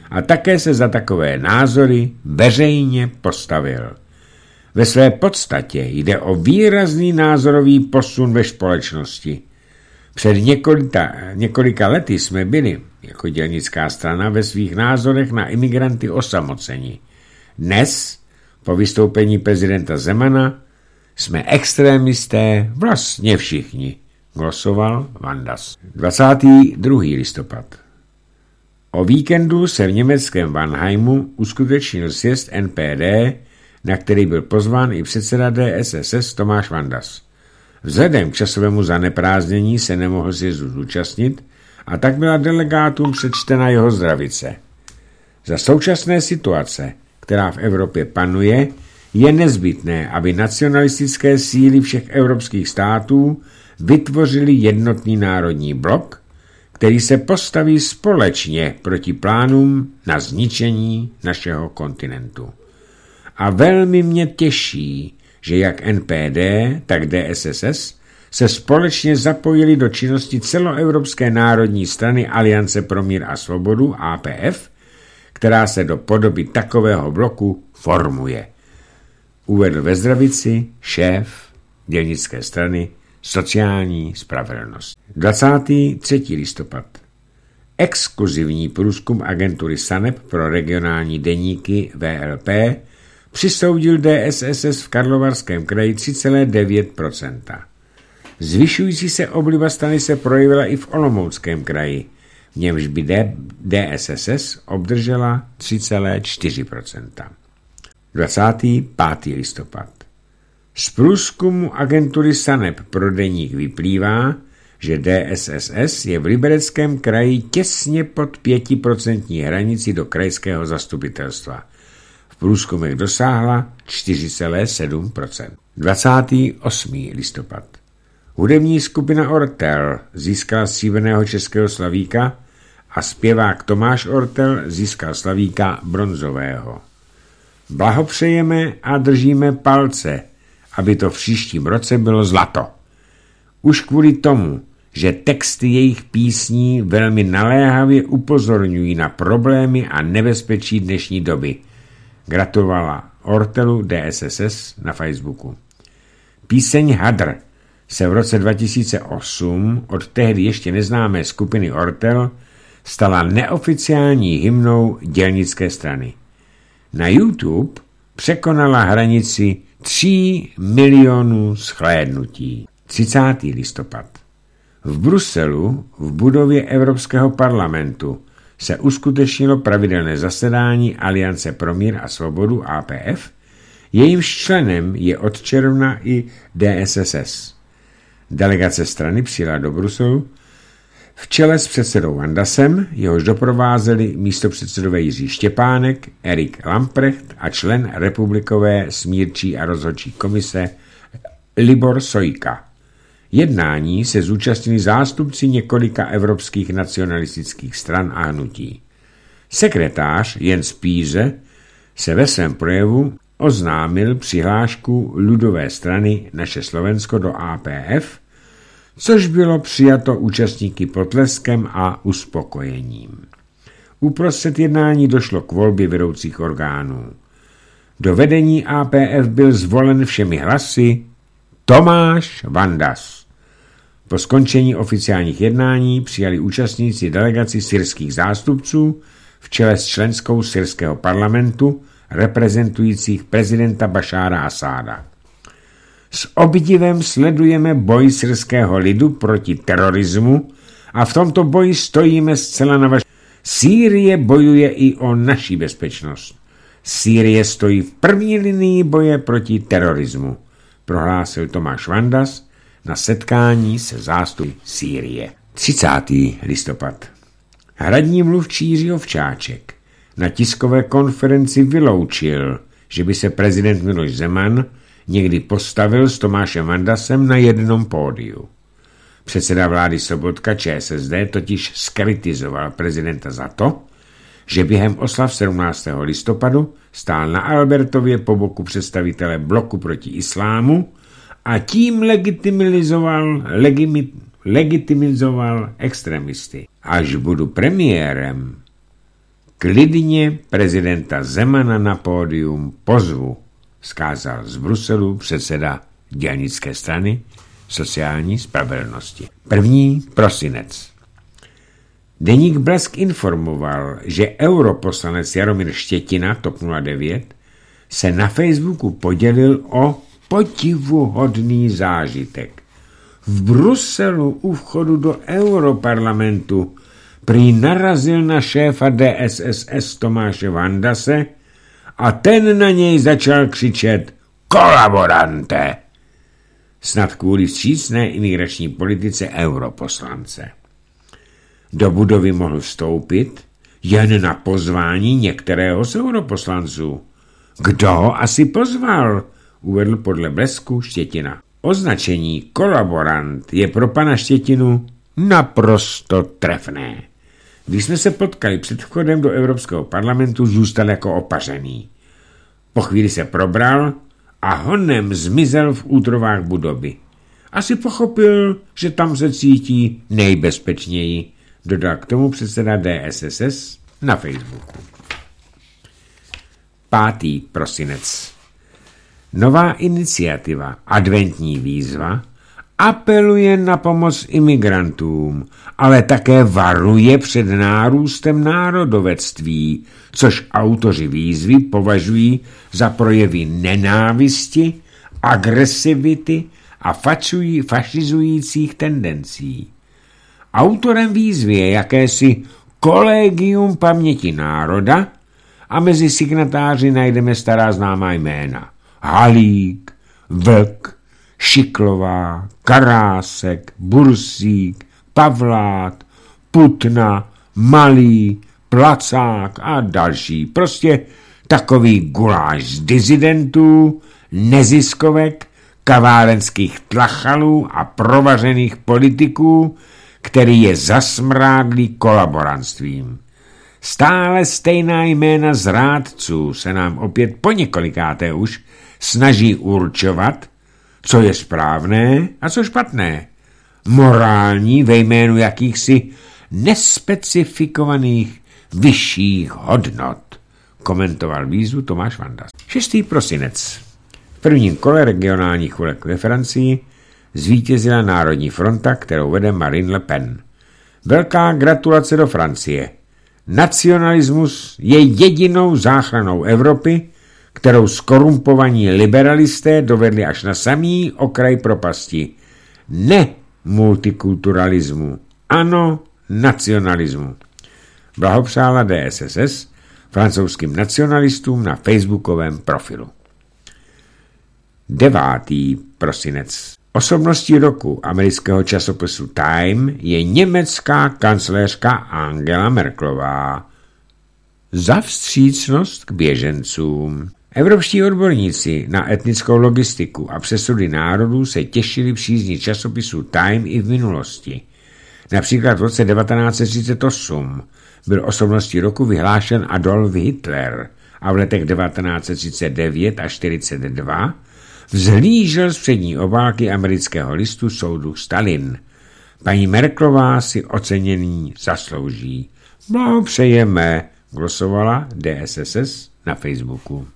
a také se za takové názory veřejně postavil. Ve své podstatě jde o výrazný názorový posun ve společnosti. Před několika lety jsme byli, jako dělnická strana, ve svých názorech na imigranty osamoceni. Dnes, po vystoupení prezidenta Zemana, jsme extrémisté vlastně všichni, glosoval Vandas. 22. listopad. O víkendu se v německém Mannheimu uskutečnil sjezd NPD, na který byl pozván i předseda DSSS Tomáš Vandas. Vzhledem k časovému zaneprázdnění se nemohl sjezdu zúčastnit a tak byla delegátům přečtena jeho zdravice. Za současné situace, která v Evropě panuje, je nezbytné, aby nacionalistické síly všech evropských států vytvořili jednotný národní blok, který se postaví společně proti plánům na zničení našeho kontinentu. A velmi mě těší, že jak NPD, tak DSSS se společně zapojili do činnosti celoevropské národní strany Aliance pro mír a svobodu APF, která se do podoby takového bloku formuje. Uvedl ve zdravici šéf dělnické strany Sociální spravedlnost. 23. listopad. Exkluzivní průzkum agentury SANEP pro regionální deníky VLP přisoudil DSSS v Karlovarském kraji 3,9%. Zvyšující se obliba strany se projevila i v Olomouckém kraji, v němž by DSSS obdržela 3,4%. 25. listopad. Z průzkumu agentury SANEP pro deník vyplývá, že DSSS je v Libereckém kraji těsně pod 5% hranici do krajského zastupitelstva. V průzkumech dosáhla 4,7%. 28. listopad. Hudební skupina Ortel získala stříbrného českého slavíka a zpěvák Tomáš Ortel získal slavíka bronzového. Blahopřejeme a držíme palce, aby to v příštím roce bylo zlato. Už kvůli tomu, že texty jejich písní velmi naléhavě upozorňují na problémy a nebezpečí dnešní doby. Gratulovala Ortelu DSSS na Facebooku. Píseň Hadr se v roce 2008 od tehdy ještě neznámé skupiny Ortel stala neoficiální hymnou dělnické strany. Na YouTube překonala hranici 3 milionů shlédnutí. 30. listopad. V Bruselu, v budově Evropského parlamentu, se uskutečnilo pravidelné zasedání Aliance pro mír a svobodu APF, jejímž členem je od června i DSSS. Delegace strany přijela do Bruselu v čele s předsedou Vandasem, jehož doprovázeli místopředsedové Jiří Štěpánek, Erik Lamprecht a člen republikové smírčí a rozhodčí komise Libor Sojka. Jednání se zúčastnili zástupci několika evropských nacionalistických stran a hnutí. Sekretář Jens Píře se ve svém projevu oznámil přihlášku Ludové strany Naše Slovensko do APF, což bylo přijato účastníky potleskem a uspokojením. Uprostřed jednání došlo k volbě vedoucích orgánů. Do vedení APF byl zvolen všemi hlasy Tomáš Vandas. Po skončení oficiálních jednání přijali účastníci delegaci syrských zástupců v čele s členskou syrského parlamentu reprezentujících prezidenta Bašára Asáda. S obdivem sledujeme boj syrského lidu proti terorismu a v tomto boji stojíme zcela na vaší. Sýrie bojuje i o naši bezpečnost. Sýrie stojí v první linii boje proti terorismu, prohlásil Tomáš Vandas na setkání se zástupci Sýrie. 30. listopad. Hradní mluvčí Jiří Ovčáček na tiskové konferenci vyloučil, že by se prezident Miloš Zeman někdy postavil s Tomášem Vandasem na jednom pódiu. Předseda vlády Sobotka ČSSD totiž skritizoval prezidenta za to, že během oslav 17. listopadu stál na Albertově po boku představitele bloku proti islámu a tím legitimizoval extremisty. Až budu premiérem, klidně prezidenta Zemana na pódium pozvu, vzkázal z Bruselu předseda dělnické strany sociální spravedlnosti. 1. prosinec. Deník Blesk informoval, že europoslanec Jaromír Štětina, TOP 09, se na Facebooku podělil o podivuhodný zážitek. V Bruselu u vchodu do Europarlamentu prý narazil na šéfa DSSS Tomáše Vandase a ten na něj začal křičet kolaborante, snad kvůli vstřícné imigrační politice europoslance. Do budovy mohl vstoupit jen na pozvání některého z europoslanců. Kdo ho asi pozval, uvedl podle Blesku Štětina. Označení kolaborant je pro pana Štětinu naprosto trefné. Když jsme se potkali před vchodem do Evropského parlamentu, zůstal jako opařený. Po chvíli se probral a honem zmizel v útrovách budovy. Asi pochopil, že tam se cítí nejbezpečněji, dodal k tomu předseda DSSS na Facebooku. 5. prosinec. Nová iniciativa Adventní výzva apeluje na pomoc imigrantům, ale také varuje před nárůstem národovectví, což autoři výzvy považují za projevy nenávisti, agresivity a fašizujících tendencí. Autorem výzvy je jakési Kolegium paměti národa a mezi signatáři najdeme stará známá jména. Halík, Vlk, Šiklová, Karásek, Bursík, Pavlát, Putna, Malý, Placák a další. Prostě takový guláš z disidentů, neziskovek, kavárenských tlachalů a provařených politiků, který je zasmrádlý kolaborantstvím. Stále stejná jména zrádců se nám opět po několikáté už snaží určovat, co je správné a co špatné. Morální ve jménu jakýchsi nespecifikovaných vyšších hodnot, komentoval výzvu Tomáš Vandas. 6. prosinec. V prvním kole regionálních voleb ve Francii zvítězila Národní fronta, kterou vede Marine Le Pen. Velká gratulace do Francie. Nacionalismus je jedinou záchranou Evropy, kterou skorumpovaní liberalisté dovedli až na samý okraj propasti. Ne multikulturalismu, ano nacionalismu. Blahopřála DSSS francouzským nacionalistům na facebookovém profilu. 9. prosinec. Osobností roku amerického časopisu Time je německá kancléřka Angela Merkelová za vstřícnost k běžencům. Evropští odborníci na etnickou logistiku a přesudy národů se těšili přízni časopisu Time i v minulosti. Například v roce 1938 byl osobností roku vyhlášen Adolf Hitler a v letech 1939 a 1942 vzhlížel z přední obálky amerického listu soudu Stalin. Paní Merkelová si ocenění zaslouží. Blahopřejeme, glosovala DSSS na Facebooku.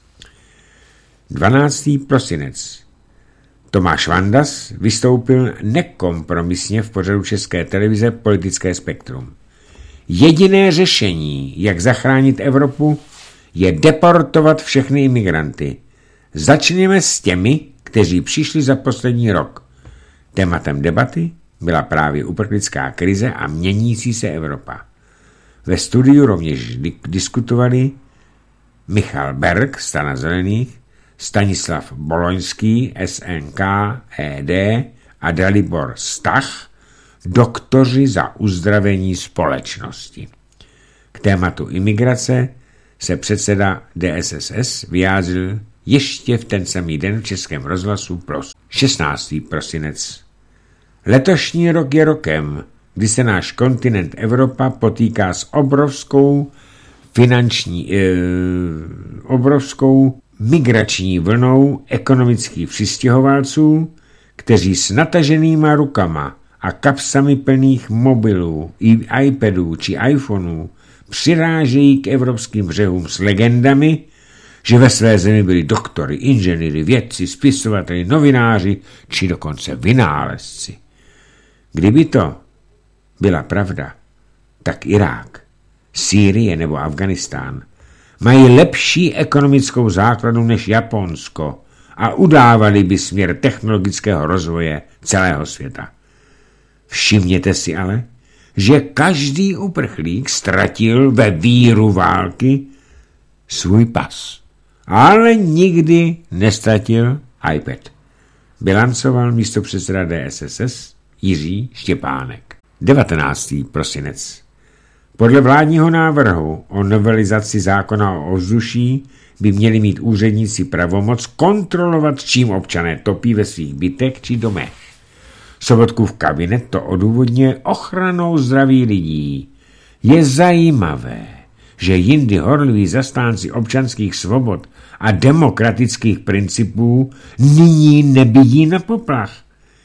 12. prosinec. Tomáš Vandas vystoupil nekompromisně v pořadu České televize Politické spektrum. Jediné řešení, jak zachránit Evropu, je deportovat všechny imigranty. Začněme s těmi, kteří přišli za poslední rok. Tématem debaty byla právě uprchlická krize a měnící se Evropa. Ve studiu rovněž diskutovali Michal Berg, Strana zelených, Stanislav Boloňský, SNK, ED a Dalibor Stach, doktoři za uzdravení společnosti. K tématu imigrace se předseda DSSS vyjádřil ještě v ten samý den v Českém rozhlasu Plus. 16. prosinec. Letošní rok je rokem, kdy se náš kontinent Evropa potýká s obrovskou migrační vlnou ekonomických přistěhovalců, kteří s nataženýma rukama a kapsami plných mobilů, iPadů či iPhoneů přirážejí k evropským břehům s legendami, že ve své zemi byli doktory, inženýry, vědci, spisovateli, novináři či dokonce vynálezci. Kdyby to byla pravda, tak Irák, Sýrie nebo Afganistán mají lepší ekonomickou základnu než Japonsko a udávali by směr technologického rozvoje celého světa. Všimněte si ale, že každý uprchlík ztratil ve víru války svůj pas, ale nikdy neztratil iPad. Bilancoval místopředseda DSSS Jiří Štěpánek. 19. prosinec. Podle vládního návrhu o novelizaci zákona o ovzduší by měli mít úředníci pravomoc kontrolovat, čím občané topí ve svých bytech či domech. Sobotkův kabinet to odůvodňuje ochranou zdraví lidí. Je zajímavé, že jindy horliví zastánci občanských svobod a demokratických principů nyní nebijí na poplach.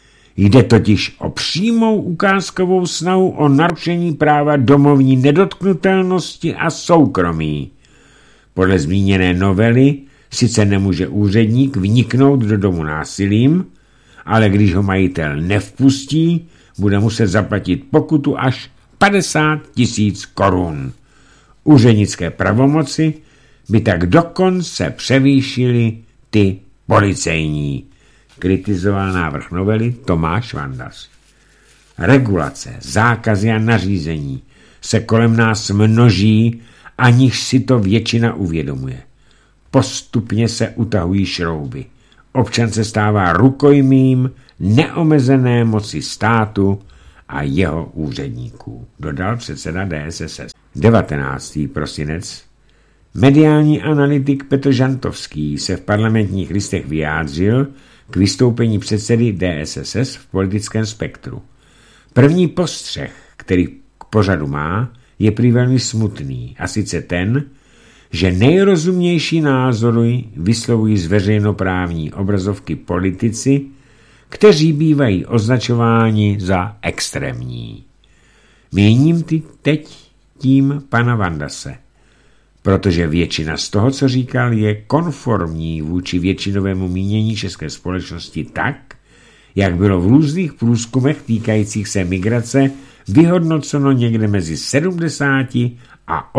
Jde totiž o přímou ukázkovou snahu o narušení práva domovní nedotknutelnosti a soukromí. Podle zmíněné novely sice nemůže úředník vniknout do domu násilím, ale když ho majitel nevpustí, bude muset zaplatit pokutu až 50 000 korun. Úřednické pravomoci by tak dokonce převýšily ty policejní. Kritizoval návrh novely Tomáš Vandas. Regulace, zákazy a nařízení se kolem nás množí, aniž si to většina uvědomuje. Postupně se utahují šrouby. Občan se stává rukojmím neomezené moci státu a jeho úředníků, dodal předseda DSSS. 19. prosinec. Mediální analytik Petr Žantovský se v Parlamentních listech vyjádřil k vystoupení předsedy DSSS v politickém spektru. První postřeh, který k pořadu má, je prý velmi smutný, a sice ten, že nejrozumnější názory vyslovují z veřejnoprávní obrazovky politici, kteří bývají označováni za extrémní. Míním teď tím pana Vandase, protože většina z toho, co říkal, je konformní vůči většinovému mínění české společnosti tak, jak bylo v různých průzkumech týkajících se migrace vyhodnoceno někde mezi 70 a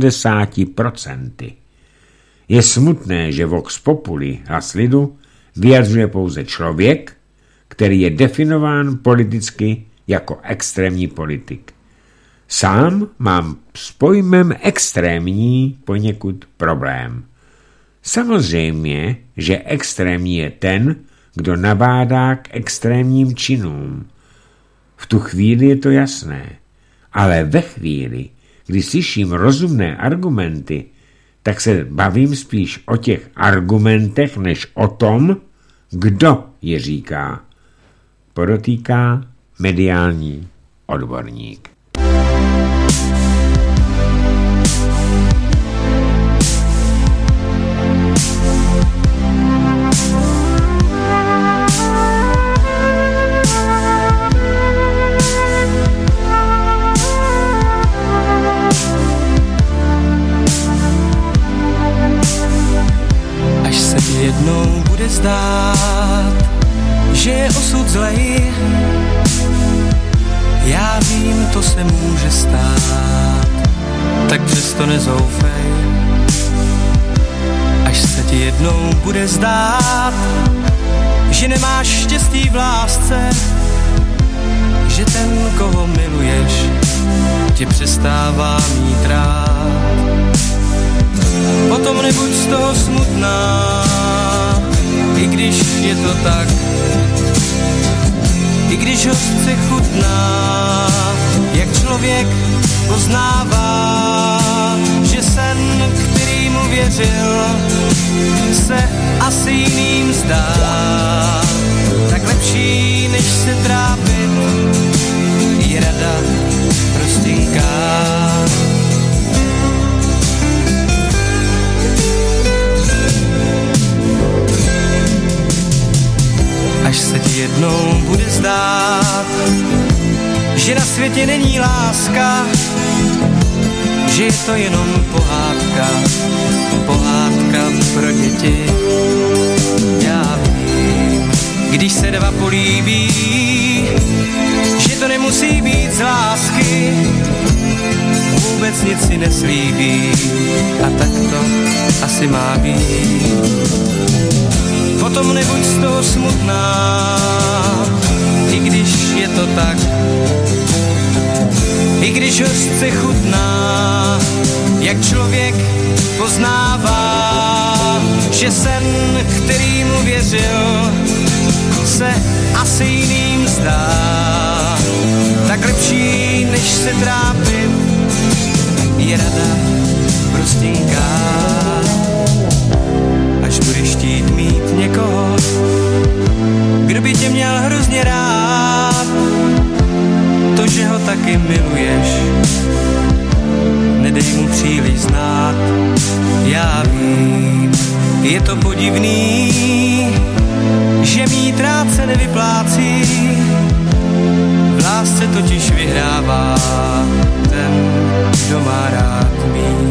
80%. Je smutné, že Vox Populi, hlas lidu, vyjadřuje pouze člověk, který je definován politicky jako extrémní politik. Sám mám s pojmem extrémní poněkud problém. Samozřejmě, že extrémní je ten, kdo nabádá k extrémním činům. V tu chvíli je to jasné, ale ve chvíli, kdy slyším rozumné argumenty, tak se bavím spíš o těch argumentech, než o tom, kdo je říká. Podotýká mediální odborník. Jednou bude zdát, že je osud zlej. Já vím, to se může stát, tak přesto nezoufej. Až se ti jednou bude zdát, že nemáš štěstí v lásce, že ten, koho miluješ, tě přestává mít rád. Potom nebuď z toho smutná, i když je to tak, i když hořce chutná, jak člověk poznává, že sen, který mu věřil, se asi jiným zdá. Tak lepší, než se trápit, je rada prostinká. Až se ti jednou bude zdát, že na světě není láska, že je to jenom pohádka pro děti. Já vím, když se dva políbí, že to nemusí být z lásky, vůbec nic si neslíbí a tak to asi má být. Potom nebuď z toho smutná, i když je to tak, i když hořce chutná, jak člověk poznává, že sen, který mu věřil, se asi jiným zdá. Tak lepší, než se trápit, je rada prostinká. Až budeš chtít mít někoho, kdo by tě měl hrozně rád, to, že ho taky miluješ, nedej mu příliš znát. Já vím, je to podivný, že mít rád se nevyplácí, v lásce totiž vyhrává ten, kdo má rád mít.